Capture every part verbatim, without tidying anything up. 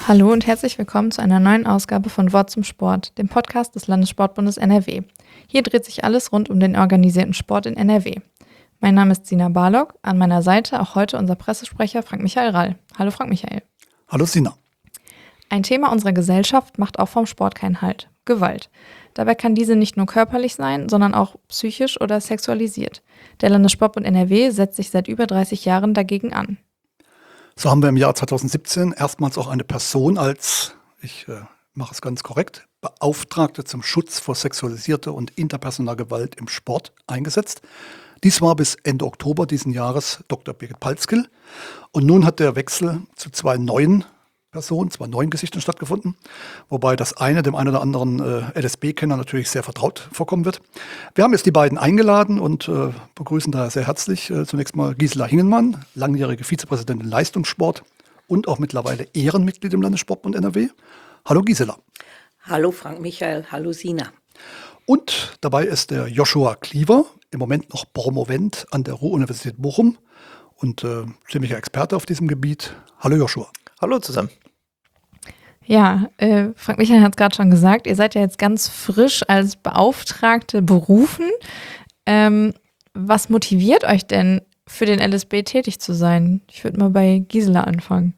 Hallo und herzlich willkommen zu einer neuen Ausgabe von Wort zum Sport, dem Podcast des Landessportbundes N R W. Hier dreht sich alles rund um den organisierten Sport in N R W. Mein Name ist Sina Barlock, an meiner Seite auch heute unser Pressesprecher Frank-Michael Rall. Hallo Frank-Michael. Hallo Sina. Ein Thema unserer Gesellschaft macht auch vom Sport keinen Halt: Gewalt. Dabei kann diese nicht nur körperlich sein, sondern auch psychisch oder sexualisiert. Der Landessportbund N R W setzt sich seit über dreißig Jahren dagegen an. So haben wir im Jahr zweitausendsiebzehn erstmals auch eine Person als, ich äh, mache es ganz korrekt, Beauftragte zum Schutz vor sexualisierter und interpersoneller Gewalt im Sport eingesetzt. Dies war bis Ende Oktober diesen Jahres Doktor Birgit Palzkill. Und nun hat der Wechsel zu zwei neuen Personen, zwei neuen Gesichtern stattgefunden, wobei das eine dem einen oder anderen äh, L S B-Kenner natürlich sehr vertraut vorkommen wird. Wir haben jetzt die beiden eingeladen und äh, begrüßen daher sehr herzlich äh, zunächst mal Gisela Hingenmann, langjährige Vizepräsidentin Leistungssport und auch mittlerweile Ehrenmitglied im Landessportbund N R W. Hallo Gisela. Hallo Frank-Michael, hallo Sina. Und dabei ist der Joshua Kliever, im Moment noch Promovent an der Ruhr-Universität Bochum und äh, ziemlicher Experte auf diesem Gebiet. Hallo Joshua. Hallo zusammen. Ja, äh, Frank-Michael hat es gerade schon gesagt, ihr seid ja jetzt ganz frisch als Beauftragte berufen. Ähm, was motiviert euch denn, für den L S B tätig zu sein? Ich würde mal bei Gisela anfangen.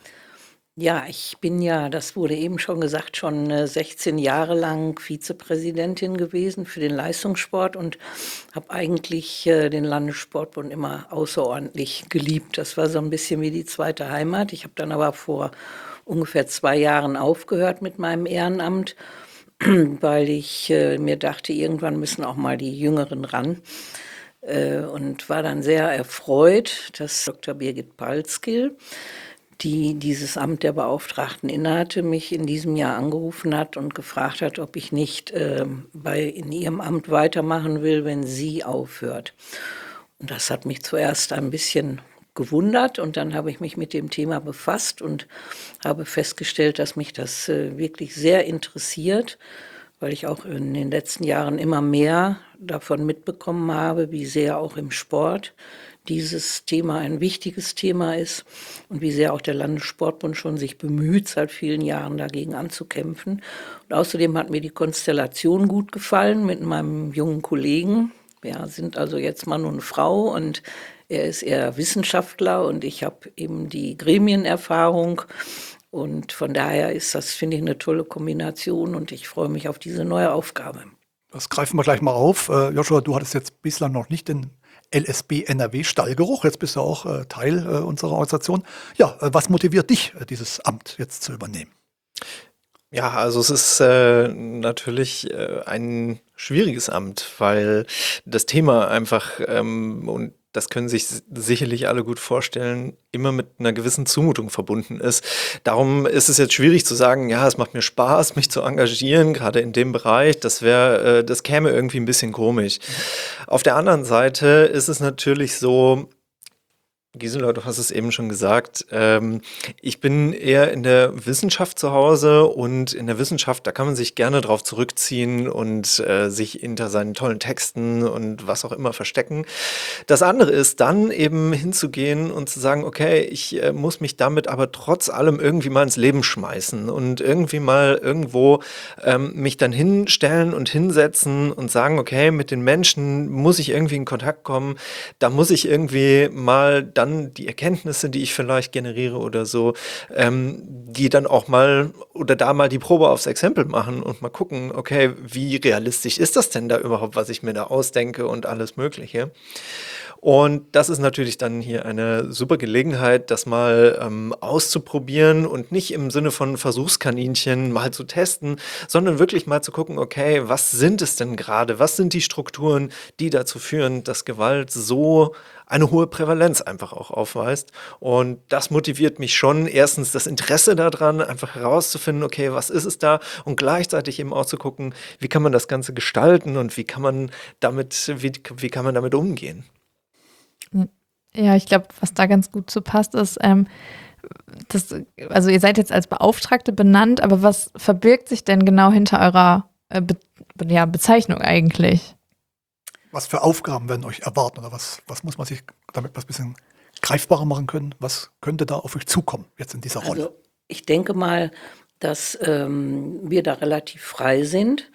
Ja, ich bin ja, das wurde eben schon gesagt, schon äh, sechzehn Jahre lang Vizepräsidentin gewesen für den Leistungssport und habe eigentlich äh, den Landessportbund immer außerordentlich geliebt. Das war so ein bisschen wie die zweite Heimat. Ich habe dann aber vor ungefähr zwei Jahren aufgehört mit meinem Ehrenamt, weil ich äh, mir dachte, irgendwann müssen auch mal die Jüngeren ran. Äh, und war dann sehr erfreut, dass Doktor Birgit Palzkill, die dieses Amt der Beauftragten innehatte, mich in diesem Jahr angerufen hat und gefragt hat, ob ich nicht äh, bei, in ihrem Amt weitermachen will, wenn sie aufhört. Und das hat mich zuerst ein bisschen gewundert und dann habe ich mich mit dem Thema befasst und habe festgestellt, dass mich das äh, wirklich sehr interessiert, weil ich auch in den letzten Jahren immer mehr davon mitbekommen habe, wie sehr auch im Sport dieses Thema ein wichtiges Thema ist und wie sehr auch der Landessportbund schon sich bemüht, seit vielen Jahren dagegen anzukämpfen. Und außerdem hat mir die Konstellation gut gefallen mit meinem jungen Kollegen. Wir sind also jetzt Mann und Frau und er ist eher Wissenschaftler und ich habe eben die Gremienerfahrung. Und von daher ist das, finde ich, eine tolle Kombination und ich freue mich auf diese neue Aufgabe. Das greifen wir gleich mal auf. Äh, Joshua, du hattest jetzt bislang noch nicht den L S B N R W Stallgeruch. Jetzt bist du auch äh, Teil äh, unserer Organisation. Ja, äh, was motiviert dich, äh, dieses Amt jetzt zu übernehmen? Ja, also es ist äh, natürlich äh, ein schwieriges Amt, weil das Thema einfach, ähm, und das können sich sicherlich alle gut vorstellen, immer mit einer gewissen Zumutung verbunden ist. Darum ist es jetzt schwierig zu sagen, ja, es macht mir Spaß, mich zu engagieren, gerade in dem Bereich. Das wäre, äh, das käme irgendwie ein bisschen komisch. Auf der anderen Seite ist es natürlich so, Gisela, du hast es eben schon gesagt, ähm, ich bin eher in der Wissenschaft zu Hause und in der Wissenschaft, da kann man sich gerne drauf zurückziehen und äh, sich hinter seinen tollen Texten und was auch immer verstecken. Das andere ist dann eben hinzugehen und zu sagen, okay, ich äh, muss mich damit aber trotz allem irgendwie mal ins Leben schmeißen und irgendwie mal irgendwo ähm, mich dann hinstellen und hinsetzen und sagen, okay, mit den Menschen muss ich irgendwie in Kontakt kommen, da muss ich irgendwie mal dann die Erkenntnisse, die ich vielleicht generiere oder so, ähm, die dann auch mal oder da mal die Probe aufs Exempel machen und mal gucken, okay, wie realistisch ist das denn da überhaupt, was ich mir da ausdenke und alles Mögliche. Und das ist natürlich dann hier eine super Gelegenheit, das mal ähm, auszuprobieren und nicht im Sinne von Versuchskaninchen mal zu testen, sondern wirklich mal zu gucken, okay, was sind es denn gerade? Was sind die Strukturen, die dazu führen, dass Gewalt so eine hohe Prävalenz einfach auch aufweist? Und das motiviert mich schon, erstens das Interesse daran, einfach herauszufinden, okay, was ist es da? Und gleichzeitig eben auch zu gucken, wie kann man das Ganze gestalten und wie kann man damit, wie, wie kann man damit umgehen? Ja, ich glaube, was da ganz gut zu passt, ist, ähm, das, also ihr seid jetzt als Beauftragte benannt, aber was verbirgt sich denn genau hinter eurer äh, Be- ja, Bezeichnung eigentlich? Was für Aufgaben werden euch erwarten oder was, was muss man sich damit was ein bisschen greifbarer machen können? Was könnte da auf euch zukommen jetzt in dieser Rolle? Also Ich denke mal, dass ähm, wir da relativ frei sind.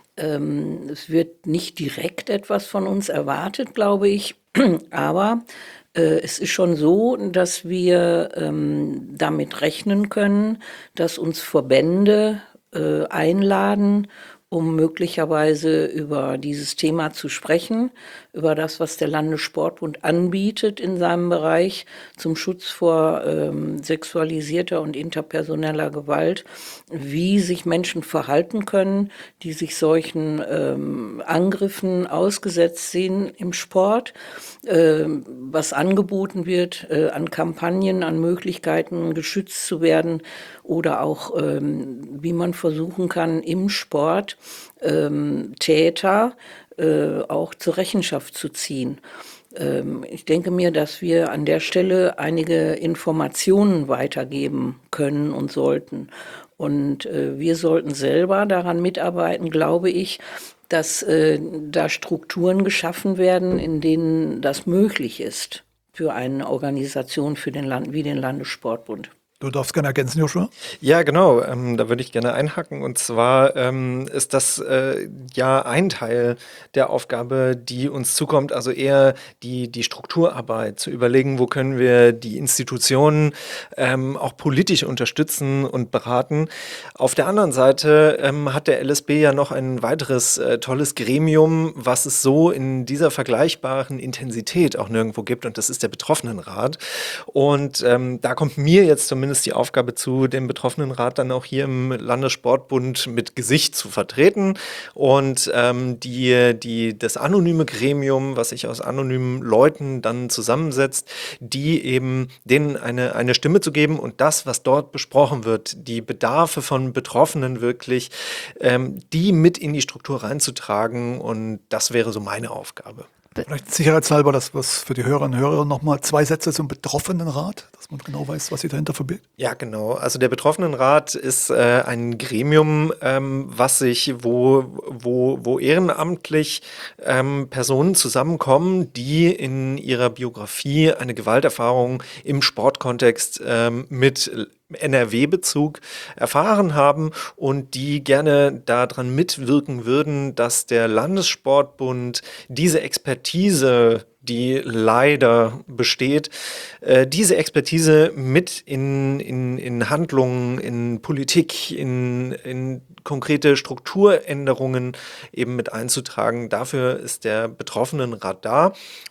Ähm, es wird nicht direkt etwas von uns erwartet, glaube ich, aber äh, es ist schon so, dass wir ähm, damit rechnen können, dass uns Verbände äh, einladen, um möglicherweise über dieses Thema zu sprechen, über das, was der Landessportbund anbietet in seinem Bereich zum Schutz vor ähm, sexualisierter und interpersoneller Gewalt, wie sich Menschen verhalten können, die sich solchen ähm, Angriffen ausgesetzt sehen im Sport, ähm, was angeboten wird äh, an Kampagnen, an Möglichkeiten, geschützt zu werden oder auch, ähm, wie man versuchen kann, im Sport ähm, Täter äh, auch zur Rechenschaft zu ziehen. Ähm, ich denke mir, dass wir an der Stelle einige Informationen weitergeben können und sollten. Und äh, wir sollten selber daran mitarbeiten, glaube ich, dass äh, da Strukturen geschaffen werden, in denen das möglich ist für eine Organisation für den Land wie den Landessportbund. Du darfst gerne ergänzen, Joshua. Ja, genau. Ähm, da würde ich gerne einhaken. Und zwar ähm, ist das äh, ja ein Teil der Aufgabe, die uns zukommt, also eher die, die Strukturarbeit, zu überlegen, wo können wir die Institutionen ähm, auch politisch unterstützen und beraten. Auf der anderen Seite ähm, hat der L S B ja noch ein weiteres äh, tolles Gremium, was es so in dieser vergleichbaren Intensität auch nirgendwo gibt, und das ist der Betroffenenrat. Und ähm, da kommt mir jetzt zumindest die Aufgabe zu, den Betroffenenrat dann auch hier im Landessportbund mit Gesicht zu vertreten und ähm, die, die, das anonyme Gremium, was sich aus anonymen Leuten dann zusammensetzt, die eben denen eine, eine Stimme zu geben und das, was dort besprochen wird, die Bedarfe von Betroffenen wirklich, ähm, die mit in die Struktur reinzutragen, und das wäre so meine Aufgabe. Vielleicht sicherheitshalber, das was für die Hörerinnen und Hörer nochmal zwei Sätze zum Betroffenenrat, dass man genau weiß, was sich dahinter verbirgt. Ja, genau. Also der Betroffenenrat ist äh, ein Gremium, ähm, was sich, wo, wo, wo ehrenamtlich ähm, Personen zusammenkommen, die in ihrer Biografie eine Gewalterfahrung im Sportkontext ähm, mit N R W-Bezug erfahren haben und die gerne daran mitwirken würden, dass der Landessportbund diese Expertise, die leider besteht, äh, diese Expertise mit in, in, in Handlungen, in Politik, in, in konkrete Strukturänderungen eben mit einzutragen. Dafür ist der Betroffenenrat da.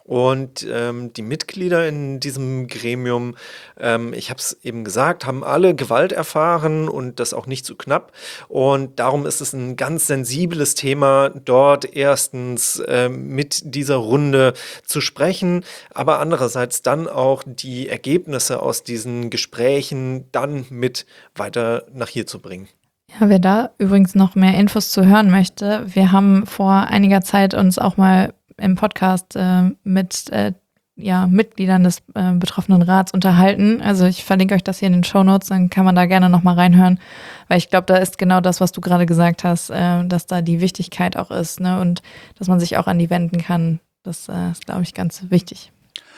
Und ähm, die Mitglieder in diesem Gremium, ähm, ich habe es eben gesagt, haben alle Gewalt erfahren und das auch nicht zu knapp. Und darum ist es ein ganz sensibles Thema, dort erstens äh, mit dieser Runde zu sprechen, aber andererseits dann auch die Ergebnisse aus diesen Gesprächen dann mit weiter nach hier zu bringen. Ja, wer da übrigens noch mehr Infos zu hören möchte, wir haben vor einiger Zeit uns auch mal im Podcast äh, mit äh, ja, Mitgliedern des äh, betroffenen Rats unterhalten. Also ich verlinke euch das hier in den Shownotes, dann kann man da gerne nochmal reinhören, weil ich glaube, da ist genau das, was du gerade gesagt hast, äh, dass da die Wichtigkeit auch ist, ne, und dass man sich auch an die wenden kann. Das äh, ist, glaube ich, ganz wichtig.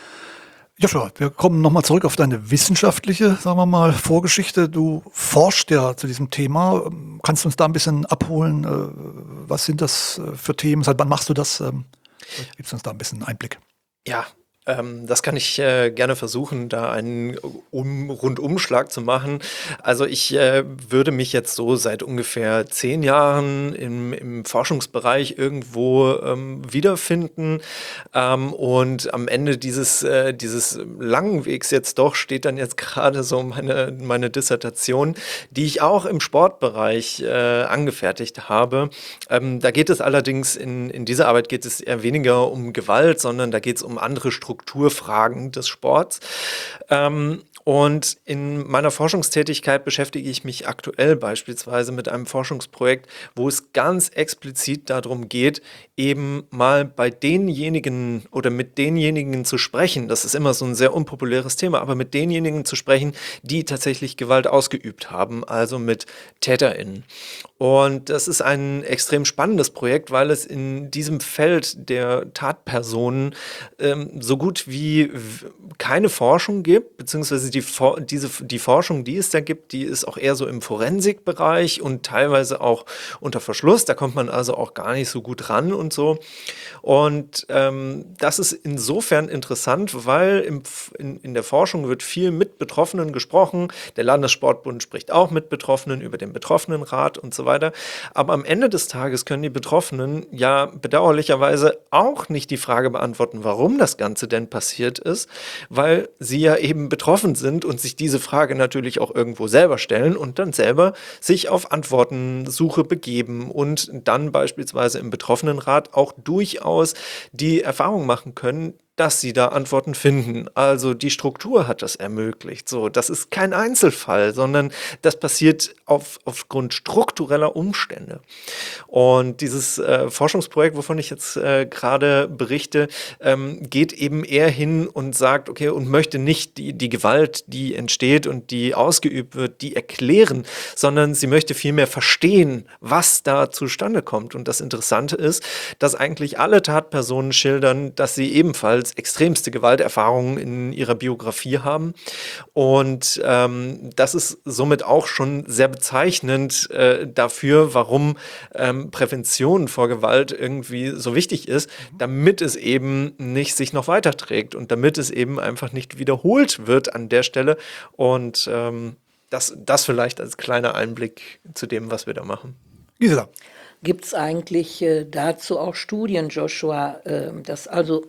Joshua, wir kommen nochmal zurück auf deine wissenschaftliche, sagen wir mal, Vorgeschichte. Du forschst ja zu diesem Thema. Kannst du uns da ein bisschen abholen? Was sind das für Themen? Seit wann machst du das? Gibst du uns da ein bisschen Einblick? Ja, ähm, das kann ich äh, gerne versuchen, da einen um Rundumschlag zu machen. Also ich äh, würde mich jetzt so seit ungefähr zehn Jahren im, im Forschungsbereich irgendwo ähm, wiederfinden. Ähm, und am Ende dieses, äh, dieses langen Wegs jetzt doch steht dann jetzt gerade so meine, meine Dissertation, die ich auch im Sportbereich äh, angefertigt habe. Ähm, da geht es allerdings, in, in dieser Arbeit geht es eher weniger um Gewalt, sondern da geht es um andere Strukturen. Strukturfragen des Sports. Ähm, und in meiner Forschungstätigkeit beschäftige ich mich aktuell beispielsweise mit einem Forschungsprojekt, wo es ganz explizit darum geht, eben mal bei denjenigen oder mit denjenigen zu sprechen, das ist immer so ein sehr unpopuläres Thema, aber mit denjenigen zu sprechen, die tatsächlich Gewalt ausgeübt haben, also mit TäterInnen. Und das ist ein extrem spannendes Projekt, weil es in diesem Feld der Tatpersonen ähm, so so gut wie keine Forschung gibt, beziehungsweise die, diese, die Forschung, die es da gibt, die ist auch eher so im Forensikbereich und teilweise auch unter Verschluss. Da kommt man also auch gar nicht so gut ran und so. Und ähm, das ist insofern interessant, weil im, in, in der Forschung wird viel mit Betroffenen gesprochen. Der Landessportbund spricht auch mit Betroffenen über den Betroffenenrat und so weiter. Aber am Ende des Tages können die Betroffenen ja bedauerlicherweise auch nicht die Frage beantworten, warum das Ganze denn passiert ist, weil sie ja eben betroffen sind und sich diese Frage natürlich auch irgendwo selber stellen und dann selber sich auf Antwortensuche begeben und dann beispielsweise im Betroffenenrat auch durchaus die Erfahrung machen können, dass sie da Antworten finden. Also die Struktur hat das ermöglicht. So, das ist kein Einzelfall, sondern das passiert auf, aufgrund struktureller Umstände. Und dieses äh, Forschungsprojekt, wovon ich jetzt äh, gerade berichte, ähm, geht eben eher hin und sagt, okay, und möchte nicht die, die Gewalt, die entsteht und die ausgeübt wird, die erklären, sondern sie möchte vielmehr verstehen, was da zustande kommt. Und das Interessante ist, dass eigentlich alle Tatpersonen schildern, dass sie ebenfalls extremste Gewalterfahrungen in ihrer Biografie haben. Und ähm, das ist somit auch schon sehr bezeichnend äh, dafür, warum ähm, Prävention vor Gewalt irgendwie so wichtig ist, damit es eben nicht sich noch weiterträgt und damit es eben einfach nicht wiederholt wird an der Stelle. Und ähm, das, das vielleicht als kleiner Einblick zu dem, was wir da machen. Gisela. Gibt es eigentlich äh, dazu auch Studien, Joshua, äh, dass also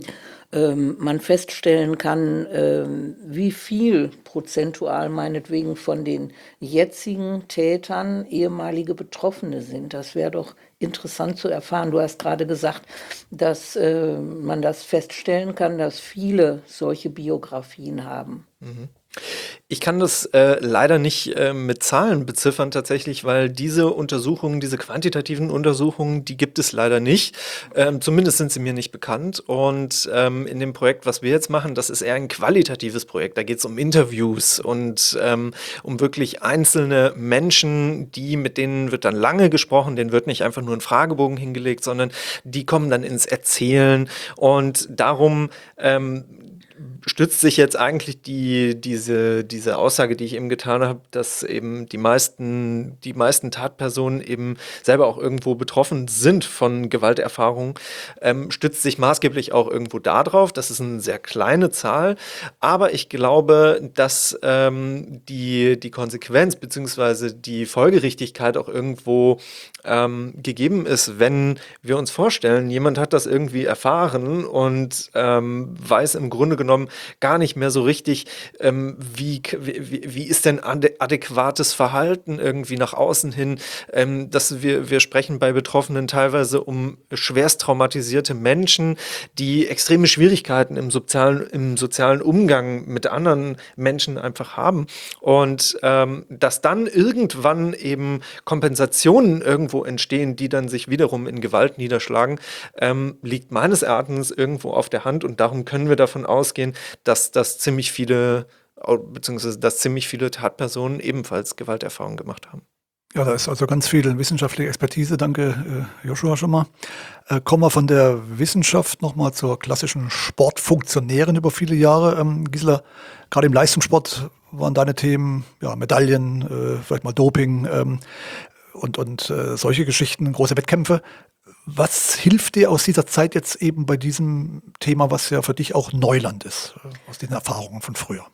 ähm, man feststellen kann, ähm, wie viel prozentual meinetwegen von den jetzigen Tätern ehemalige Betroffene sind? Das wäre doch interessant zu erfahren. Du hast gerade gesagt, dass äh, man das feststellen kann, dass viele solche Biografien haben. Mhm. Ich kann das äh, leider nicht äh, mit Zahlen beziffern tatsächlich, weil diese Untersuchungen, diese quantitativen Untersuchungen, die gibt es leider nicht. Ähm, zumindest sind sie mir nicht bekannt. Und ähm, in dem Projekt, was wir jetzt machen, das ist eher ein qualitatives Projekt. Da geht es um Interviews und ähm, um wirklich einzelne Menschen, die mit denen wird dann lange gesprochen. Denen wird nicht einfach nur ein Fragebogen hingelegt, sondern die kommen dann ins Erzählen. Und darum ähm, stützt sich jetzt eigentlich die, diese, diese Aussage, die ich eben getan habe, dass eben die meisten, die meisten Tatpersonen eben selber auch irgendwo betroffen sind von Gewalterfahrungen, ähm, stützt sich maßgeblich auch irgendwo darauf. Das ist eine sehr kleine Zahl, aber ich glaube, dass ähm, die, die Konsequenz bzw. die Folgerichtigkeit auch irgendwo ähm, gegeben ist, wenn wir uns vorstellen, jemand hat das irgendwie erfahren und ähm, weiß im Grunde genommen gar nicht mehr so richtig, ähm, wie, wie, wie ist denn ade- adäquates Verhalten irgendwie nach außen hin, ähm, dass wir, wir sprechen bei Betroffenen teilweise um schwerst traumatisierte Menschen, die extreme Schwierigkeiten im sozialen, im sozialen Umgang mit anderen Menschen einfach haben und ähm, dass dann irgendwann eben Kompensationen irgendwo entstehen, die dann sich wiederum in Gewalt niederschlagen, ähm, liegt meines Erachtens irgendwo auf der Hand und darum können wir davon ausgehen, dass das ziemlich viele, beziehungsweise dass ziemlich viele Tatpersonen ebenfalls Gewalterfahrungen gemacht haben. Ja, da ist also ganz viel wissenschaftliche Expertise. Danke, äh, Joshua, schon mal. Äh, kommen wir von der Wissenschaft nochmal zur klassischen Sportfunktionärin über viele Jahre. Ähm, Gisela, gerade im Leistungssport waren deine Themen, ja, Medaillen, äh, vielleicht mal Doping ähm, und, und äh, solche Geschichten, große Wettkämpfe. Was hilft dir aus dieser Zeit jetzt eben bei diesem Thema, was ja für dich auch Neuland ist, äh, aus den Erfahrungen von früher?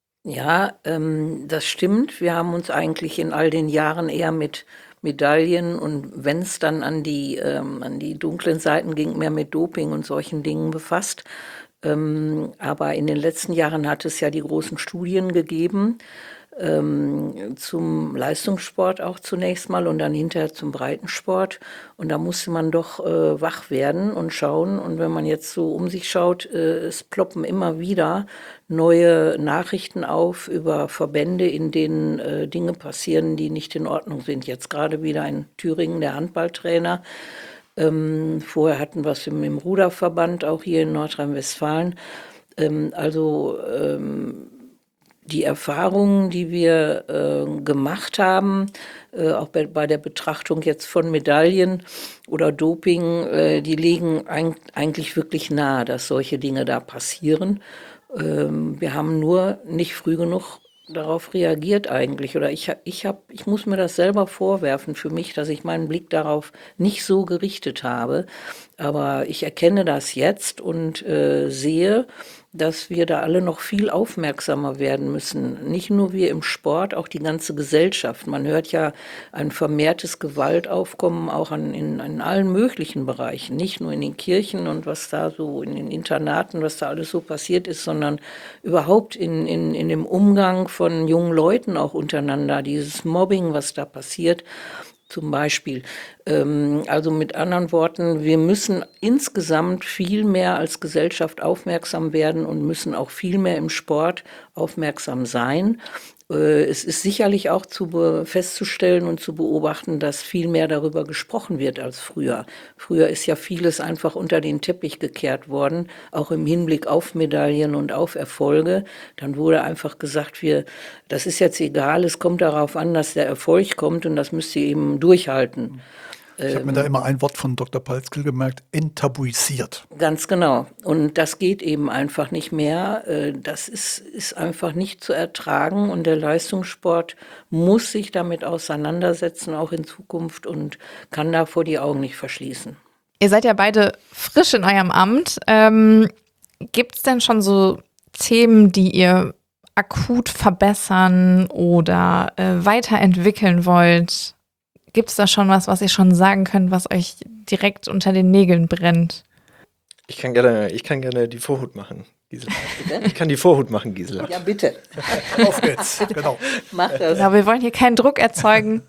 Ja, ähm, das stimmt. Wir haben uns eigentlich in all den Jahren eher mit Medaillen und wenn es dann an die, ähm, an die dunklen Seiten ging, mehr mit Doping und solchen Dingen befasst. Ähm, aber in den letzten Jahren hat es ja die großen Studien gegeben, ähm, zum Leistungssport auch zunächst mal und dann hinterher zum Breitensport. Und da musste man doch äh, wach werden und schauen. Und wenn man jetzt so um sich schaut, äh, es ploppen immer wieder neue Nachrichten auf über Verbände, in denen äh, Dinge passieren, die nicht in Ordnung sind. Jetzt gerade wieder in Thüringen der Handballtrainer. Ähm, vorher hatten wir es im, im Ruderverband, auch hier in Nordrhein-Westfalen. Ähm, also ähm, die Erfahrungen, die wir äh, gemacht haben, äh, auch bei, bei der Betrachtung jetzt von Medaillen oder Doping, äh, die legen ein, eigentlich wirklich nahe, dass solche Dinge da passieren. Ähm, wir haben nur nicht früh genug darauf reagiert eigentlich. Oder ich, ich, hab, ich muss mir das selber vorwerfen für mich, dass ich meinen Blick darauf nicht so gerichtet habe. Aber ich erkenne das jetzt und äh, sehe, dass wir da alle noch viel aufmerksamer werden müssen. Nicht nur wir im Sport, auch die ganze Gesellschaft. Man hört ja ein vermehrtes Gewaltaufkommen auch an, in, in allen möglichen Bereichen. Nicht nur in den Kirchen und was da so in den Internaten, was da alles so passiert ist, sondern überhaupt in, in, in dem Umgang von jungen Leuten auch untereinander. Dieses Mobbing, was da passiert. Zum Beispiel. Ähm, also mit anderen Worten, wir müssen insgesamt viel mehr als Gesellschaft aufmerksam werden und müssen auch viel mehr im Sport aufmerksam sein. Äh, es ist sicherlich auch zu be- festzustellen und zu beobachten, dass viel mehr darüber gesprochen wird als früher. Früher ist ja vieles einfach unter den Teppich gekehrt worden, auch im Hinblick auf Medaillen und auf Erfolge. Dann wurde einfach gesagt, wir, das ist jetzt egal, es kommt darauf an, dass der Erfolg kommt und das müsst ihr eben durchhalten. Ich habe mir da immer ein Wort von Doktor Palzl gemerkt, enttabuisiert. Ganz genau. Und das geht eben einfach nicht mehr. Äh, Das ist, ist einfach nicht zu ertragen. Und der Leistungssport muss sich damit auseinandersetzen, auch in Zukunft, und kann davor die Augen nicht verschließen. Ihr seid ja beide frisch in eurem Amt. Ähm, gibt es denn schon so Themen, die ihr akut verbessern oder äh, weiterentwickeln wollt? Gibt es da schon was, was ihr schon sagen könnt, was euch direkt unter den Nägeln brennt? Ich kann gerne, ich kann gerne die Vorhut machen, Gisela. Ich kann die Vorhut machen, Gisela. Ja, bitte. Auf geht's, genau. Mach das. Ja, wir wollen hier keinen Druck erzeugen.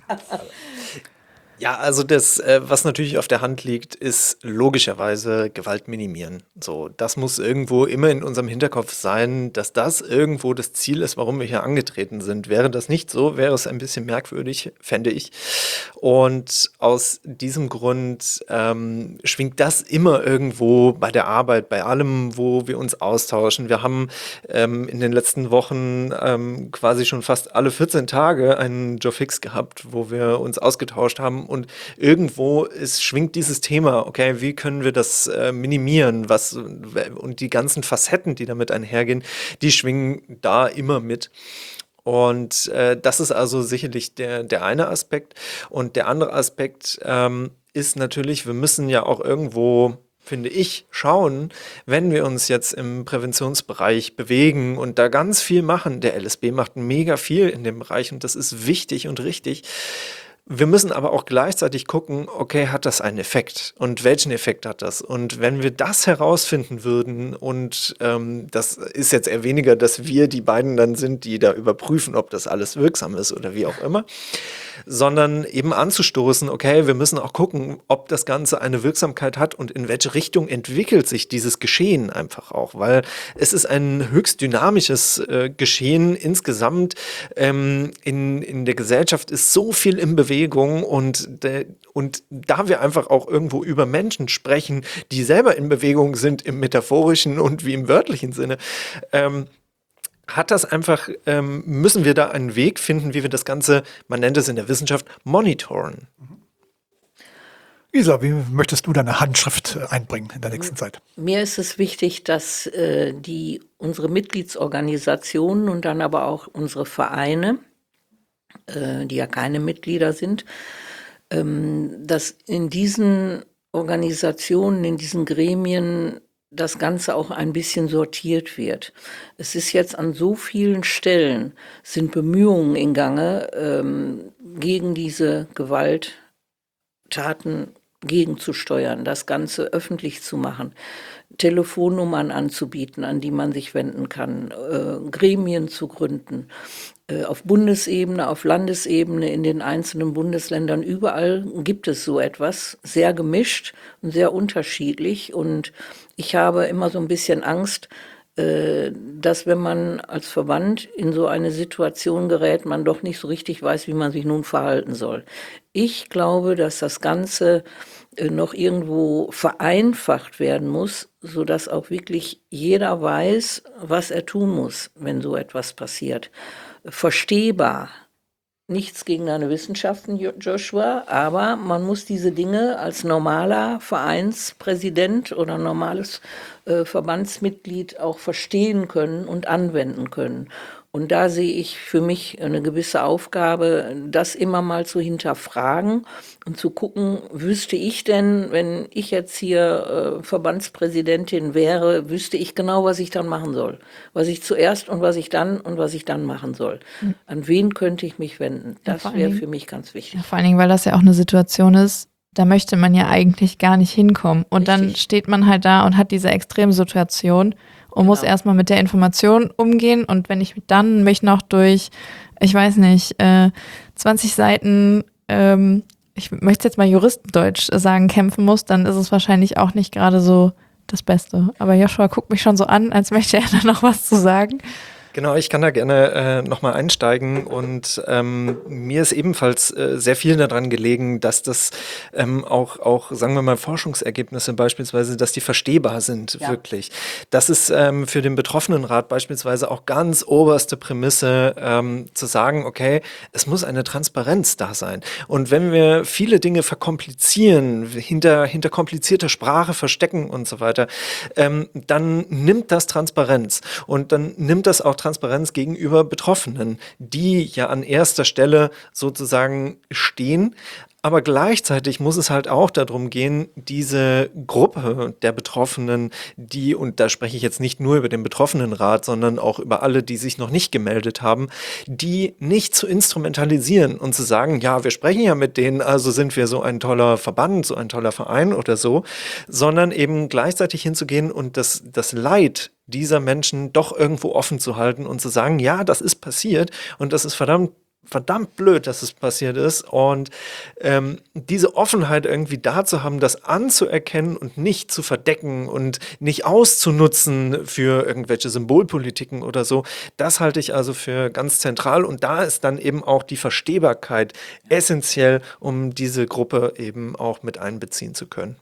Ja, also das, äh, was natürlich auf der Hand liegt, ist logischerweise Gewalt minimieren. So, das muss irgendwo immer in unserem Hinterkopf sein, dass das irgendwo das Ziel ist, warum wir hier angetreten sind. Wäre das nicht so, wäre es ein bisschen merkwürdig, fände ich. Und aus diesem Grund ähm, schwingt das immer irgendwo bei der Arbeit, bei allem, wo wir uns austauschen. Wir haben ähm, in den letzten Wochen ähm, quasi schon fast alle vierzehn Tage einen Joe Fix gehabt, wo wir uns ausgetauscht haben. Und irgendwo ist, schwingt dieses Thema, okay, wie können wir das äh, minimieren? Was, und die ganzen Facetten, die damit einhergehen, die schwingen da immer mit. Und äh, das ist also sicherlich der, der eine Aspekt. Und der andere Aspekt ähm, ist natürlich, wir müssen ja auch irgendwo, finde ich, schauen, wenn wir uns jetzt im Präventionsbereich bewegen und da ganz viel machen. Der L S B macht mega viel in dem Bereich und das ist wichtig und richtig. Wir müssen aber auch gleichzeitig gucken, okay, hat das einen Effekt und welchen Effekt hat das? Und wenn wir das herausfinden würden und ähm, das ist jetzt eher weniger, dass wir die beiden dann sind, die da überprüfen, ob das alles wirksam ist oder wie auch immer, sondern eben anzustoßen, okay, wir müssen auch gucken, ob das Ganze eine Wirksamkeit hat und in welche Richtung entwickelt sich dieses Geschehen einfach auch, weil es ist ein höchst dynamisches äh, Geschehen insgesamt. Ähm, in, in der Gesellschaft ist so viel in Bewegung und, de, und da wir einfach auch irgendwo über Menschen sprechen, die selber in Bewegung sind im metaphorischen und wie im wörtlichen Sinne, ähm, hat das einfach, ähm, müssen wir da einen Weg finden, wie wir das Ganze, man nennt es in der Wissenschaft, monitoren. Gisela, wie möchtest du deine Handschrift äh, einbringen in der nächsten Zeit? Mir ist es wichtig, dass äh, die, unsere Mitgliedsorganisationen und dann aber auch unsere Vereine, äh, die ja keine Mitglieder sind, ähm, dass in diesen Organisationen, in diesen Gremien das Ganze auch ein bisschen sortiert wird. Es ist jetzt an so vielen Stellen, sind Bemühungen in Gange, ähm, gegen diese Gewalttaten gegenzusteuern, das Ganze öffentlich zu machen, Telefonnummern anzubieten, an die man sich wenden kann, äh, Gremien zu gründen, äh, auf Bundesebene, auf Landesebene, in den einzelnen Bundesländern, überall gibt es so etwas, sehr gemischt und sehr unterschiedlich. Und ich habe immer so ein bisschen Angst, äh, dass wenn man als Verband in so eine Situation gerät, man doch nicht so richtig weiß, wie man sich nun verhalten soll. Ich glaube, dass das Ganze äh, noch irgendwo vereinfacht werden muss, sodass auch wirklich jeder weiß, was er tun muss, wenn so etwas passiert. Verstehbar. Nichts gegen deine Wissenschaften, Jo- Joshua, aber man muss diese Dinge als normaler Vereinspräsident oder normales äh, Verbandsmitglied auch verstehen können und anwenden können. Und da sehe ich für mich eine gewisse Aufgabe, das immer mal zu hinterfragen und zu gucken, wüsste ich denn, wenn ich jetzt hier äh, Verbandspräsidentin wäre, wüsste ich genau, was ich dann machen soll. Was ich zuerst und was ich dann und was ich dann machen soll. An wen könnte ich mich wenden? Ja, Das vor allen wäre Dingen- für mich ganz wichtig. Ja, vor allen Dingen, weil das ja auch eine Situation ist, da möchte man ja eigentlich gar nicht hinkommen. Und dann Richtig. steht man halt da und hat diese Extremsituation und muss Genau. erstmal mit der Information umgehen. Und wenn ich dann mich noch durch, ich weiß nicht, äh, zwanzig Seiten, ähm, ich möchte jetzt mal Juristendeutsch sagen, kämpfen muss, dann ist es wahrscheinlich auch nicht gerade so das Beste. Aber Joshua guckt mich schon so an, als möchte er da noch was zu sagen. Genau, ich kann da gerne äh, nochmal einsteigen und ähm, mir ist ebenfalls äh, sehr viel daran gelegen, dass das ähm, auch, auch, sagen wir mal, Forschungsergebnisse beispielsweise, dass die verstehbar sind, Ja. wirklich. Das ist ähm, für den Betroffenenrat beispielsweise auch ganz oberste Prämisse, ähm, zu sagen, okay, es muss eine Transparenz da sein. Und wenn wir viele Dinge verkomplizieren, hinter, hinter komplizierter Sprache verstecken und so weiter, ähm, dann nimmt das Transparenz und dann nimmt das auch Transparenz gegenüber Betroffenen, die ja an erster Stelle sozusagen stehen. Aber gleichzeitig muss es halt auch darum gehen, diese Gruppe der Betroffenen, die, und da spreche ich jetzt nicht nur über den Betroffenenrat, sondern auch über alle, die sich noch nicht gemeldet haben, die nicht zu instrumentalisieren und zu sagen, ja, wir sprechen ja mit denen, also sind wir so ein toller Verband, so ein toller Verein oder so, sondern eben gleichzeitig hinzugehen und das, das Leid dieser Menschen doch irgendwo offen zu halten und zu sagen, ja, das ist passiert und das ist verdammt verdammt blöd, dass es passiert ist und ähm, diese Offenheit irgendwie da zu haben, das anzuerkennen und nicht zu verdecken und nicht auszunutzen für irgendwelche Symbolpolitiken oder so, das halte ich also für ganz zentral und da ist dann eben auch die Verstehbarkeit essentiell, um diese Gruppe eben auch mit einbeziehen zu können.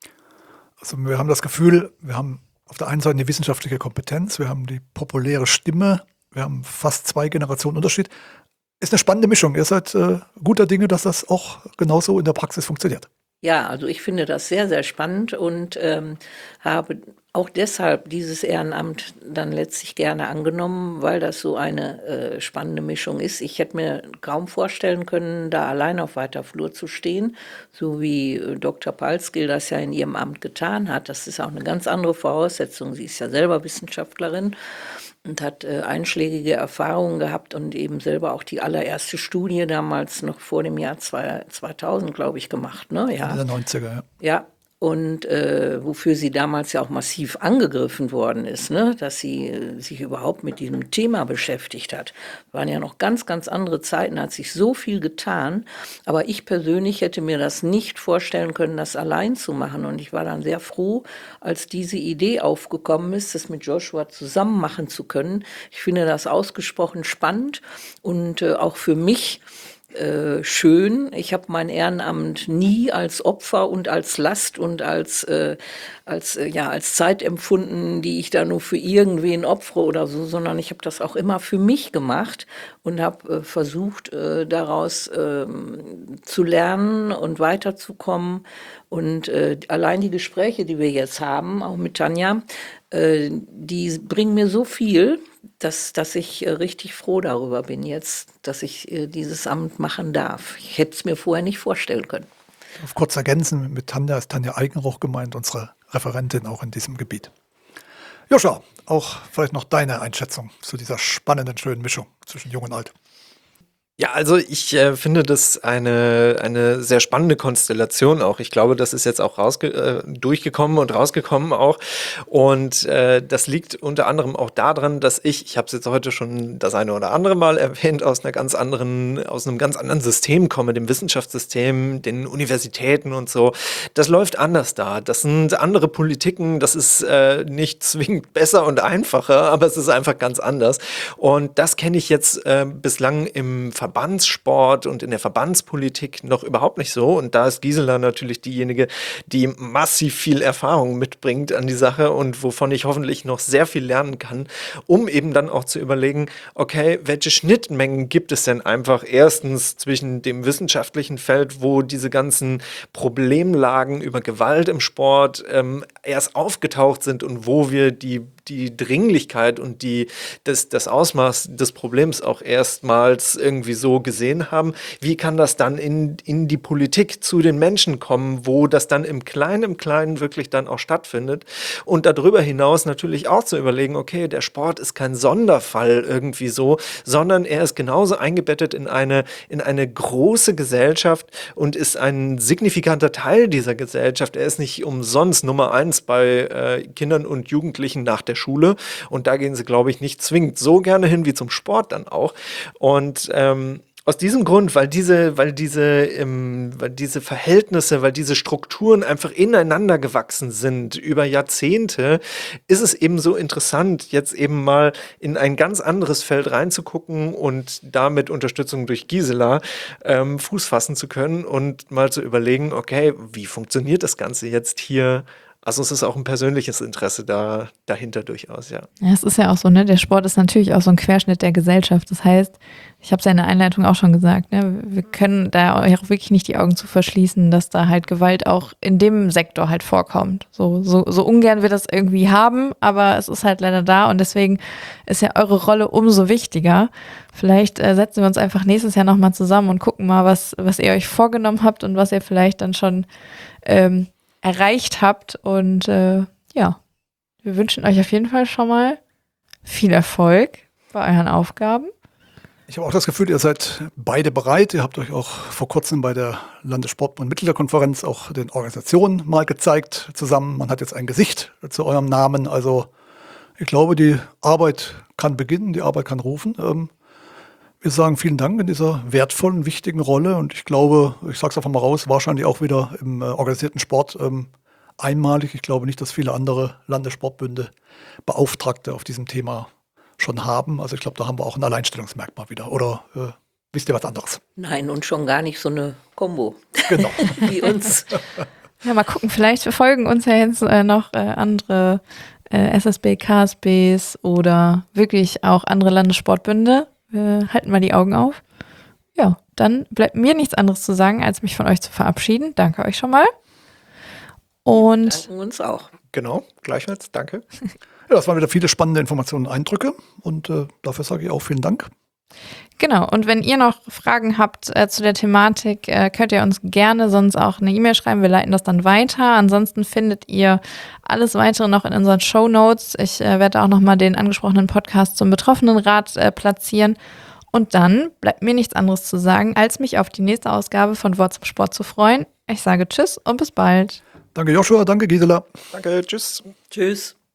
Also wir haben das Gefühl, wir haben auf der einen Seite die wissenschaftliche Kompetenz, wir haben die populäre Stimme, wir haben fast zwei Generationen Unterschied. Ist eine spannende Mischung. Ihr seid äh, guter Dinge, dass das auch genauso in der Praxis funktioniert. Ja, also ich finde das sehr, sehr spannend und ähm, habe auch deshalb dieses Ehrenamt dann letztlich gerne angenommen, weil das so eine äh, spannende Mischung ist. Ich hätte mir kaum vorstellen können, da allein auf weiter Flur zu stehen, so wie äh, Doktor Palskil das ja in ihrem Amt getan hat. Das ist auch eine ganz andere Voraussetzung. Sie ist ja selber Wissenschaftlerin und hat äh, einschlägige Erfahrungen gehabt und eben selber auch die allererste Studie damals noch vor dem Jahr zwei, zweitausend, glaube ich, gemacht. Ne? Ja. In den neunziger, ja. Ja, und äh, wofür sie damals ja auch massiv angegriffen worden ist, ne? Dass sie äh, sich überhaupt mit diesem Thema beschäftigt hat. Waren ja noch ganz, ganz andere Zeiten, hat sich so viel getan. Aber ich persönlich hätte mir das nicht vorstellen können, das allein zu machen. Und ich war dann sehr froh, als diese Idee aufgekommen ist, das mit Joshua zusammen machen zu können. Ich finde das ausgesprochen spannend und äh, auch für mich Äh, schön. Ich habe mein Ehrenamt nie als Opfer und als Last und als, äh, als, äh, ja, als Zeit empfunden, die ich da nur für irgendwen opfere oder so, sondern ich habe das auch immer für mich gemacht und habe äh, versucht, äh, daraus ähm, zu lernen und weiterzukommen. Und äh, allein die Gespräche, die wir jetzt haben, auch mit Tanja, äh, die bringen mir so viel, dass, dass ich äh, richtig froh darüber bin jetzt, dass ich äh, dieses Amt machen darf. Ich hätte es mir vorher nicht vorstellen können. Auf kurz ergänzen, mit Tanja ist Tanja Eigenroch gemeint, unsere Referentin auch in diesem Gebiet. Joscha, auch vielleicht noch deine Einschätzung zu dieser spannenden, schönen Mischung zwischen Jung und Alt. Ja, also ich äh, finde das eine, eine sehr spannende Konstellation auch. Ich glaube, das ist jetzt auch rausge äh, durchgekommen und rausgekommen auch. Und äh, das liegt unter anderem auch daran, dass ich, ich habe es jetzt heute schon das eine oder andere Mal erwähnt, aus einer ganz anderen, aus einem ganz anderen System komme, dem Wissenschaftssystem, den Universitäten und so. Das läuft anders da. Das sind andere Politiken. Das ist äh, nicht zwingend besser und einfacher, aber es ist einfach ganz anders. Und das kenne ich jetzt äh, bislang im Verband Verbandssport und in der Verbandspolitik noch überhaupt nicht so. Und da ist Gisela natürlich diejenige, die massiv viel Erfahrung mitbringt an die Sache und wovon ich hoffentlich noch sehr viel lernen kann, um eben dann auch zu überlegen, okay, welche Schnittmengen gibt es denn einfach erstens zwischen dem wissenschaftlichen Feld, wo diese ganzen Problemlagen über Gewalt im Sport ähm, erst aufgetaucht sind und wo wir die die Dringlichkeit und die, das, das Ausmaß des Problems auch erstmals irgendwie so gesehen haben. Wie kann das dann in, in die Politik zu den Menschen kommen, wo das dann im Kleinen, im Kleinen wirklich dann auch stattfindet? Und darüber hinaus natürlich auch zu überlegen, okay, der Sport ist kein Sonderfall irgendwie so, sondern er ist genauso eingebettet in eine, in eine große Gesellschaft und ist ein signifikanter Teil dieser Gesellschaft. Er ist nicht umsonst Nummer eins bei äh, Kindern und Jugendlichen nach der Schule und da gehen sie, glaube ich, nicht zwingend so gerne hin wie zum Sport dann auch. Und ähm, aus diesem Grund, weil diese, weil diese, ähm, weil diese Verhältnisse, weil diese Strukturen einfach ineinander gewachsen sind über Jahrzehnte, ist es eben so interessant, jetzt eben mal in ein ganz anderes Feld reinzugucken und damit Unterstützung durch Gisela ähm, Fuß fassen zu können und mal zu überlegen, okay, wie funktioniert das Ganze jetzt hier? Also es ist auch ein persönliches Interesse da, dahinter durchaus, ja. Ja, es ist ja auch so, ne? Der Sport ist natürlich auch so ein Querschnitt der Gesellschaft. Das heißt, ich habe es ja in der Einleitung auch schon gesagt, ne? Wir können da auch wirklich nicht die Augen zu verschließen, dass da halt Gewalt auch in dem Sektor halt vorkommt. So, so, so ungern wir das irgendwie haben, aber es ist halt leider da und deswegen ist ja eure Rolle umso wichtiger. Vielleicht äh, setzen wir uns einfach nächstes Jahr nochmal zusammen und gucken mal, was, was ihr euch vorgenommen habt und was ihr vielleicht dann schon ähm, erreicht habt und äh, ja, wir wünschen euch auf jeden Fall schon mal viel Erfolg bei euren Aufgaben. Ich habe auch das Gefühl, ihr seid beide bereit. Ihr habt euch auch vor kurzem bei der Landessport- und Mitgliederkonferenz auch den Organisationen mal gezeigt zusammen. Man hat jetzt ein Gesicht zu eurem Namen. Also ich glaube, die Arbeit kann beginnen, die Arbeit kann rufen. Ähm, wir sagen vielen Dank in dieser wertvollen, wichtigen Rolle und ich glaube, ich sage es einfach mal raus, wahrscheinlich auch wieder im äh, organisierten Sport ähm, einmalig. Ich glaube nicht, dass viele andere Landessportbünde Beauftragte auf diesem Thema schon haben. Also ich glaube, da haben wir auch ein Alleinstellungsmerkmal wieder. Oder äh, wisst ihr was anderes? Nein, und schon gar nicht so eine Kombo. Genau. Wie uns. Ja, mal gucken, vielleicht verfolgen uns ja jetzt äh, noch äh, andere äh, S S B, K S Bs oder wirklich auch andere Landessportbünde. Wir halten mal die Augen auf. Ja, dann bleibt mir nichts anderes zu sagen, als mich von euch zu verabschieden. Danke euch schon mal. Und Danken uns auch. Genau, gleichfalls, danke. Ja, das waren wieder viele spannende Informationen und Eindrücke und äh, dafür sage ich auch vielen Dank. Genau, und wenn ihr noch Fragen habt äh, zu der Thematik, äh, könnt ihr uns gerne sonst auch eine E-Mail schreiben, wir leiten das dann weiter. Ansonsten findet ihr alles weitere noch in unseren Shownotes. Ich äh, werde auch nochmal den angesprochenen Podcast zum Betroffenenrat äh, platzieren. Und dann bleibt mir nichts anderes zu sagen, als mich auf die nächste Ausgabe von Wort zum Sport zu freuen. Ich sage Tschüss und bis bald. Danke Joshua, danke Gisela. Danke, tschüss. Tschüss.